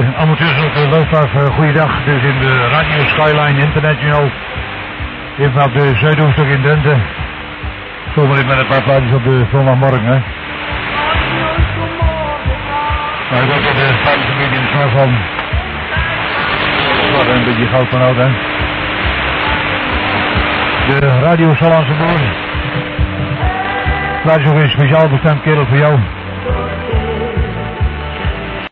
amateurs op de luchtvaart, goeiedag. Dus in de Radio Skyline International. Even vanaf de Zuidooster in Drenthe. Zomaar in met een paar plaatjes op de zondagmorgen. Hè. Maar ik ook de plaatjes een beetje in de smaak van. Waar een beetje goud van oud, hè. De Radio Sallandse Boer. Plaatjes ook een speciaal bestemd kerel voor jou.